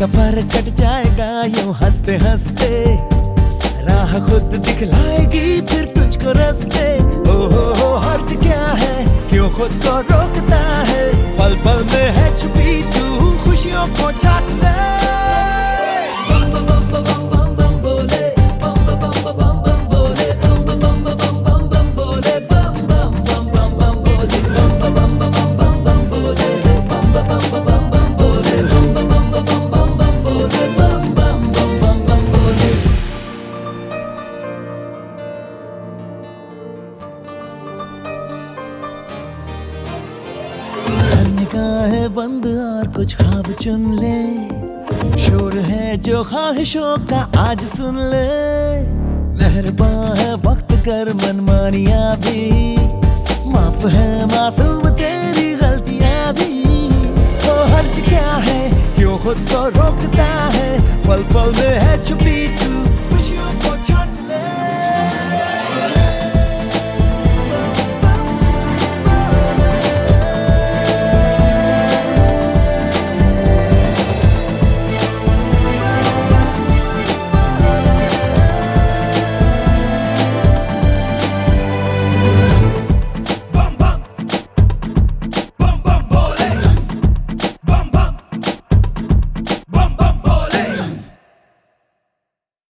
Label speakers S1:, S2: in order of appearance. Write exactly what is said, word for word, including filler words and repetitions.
S1: सफर cut जाएगा यूं हंसते हंसते, राह खुद दिखलाएगी फिर तुझको रास्ते। ओ हो हो हर्ज क्या है, क्यों खुद को रोकता है, पल पल में है छुपी तू खुशियों को चाट ले। निगाहें बंद और कुछ ख्वाब चुन ले, शोर है जो ख्वाहिशों का आज सुन ले। मेहरबान है वक्त कर मनमानियां भी, माफ है मासूम तेरी गलतियां भी। तो हर्ज क्या है, क्यों खुद को रोकता है, पल पल में है छुपी तू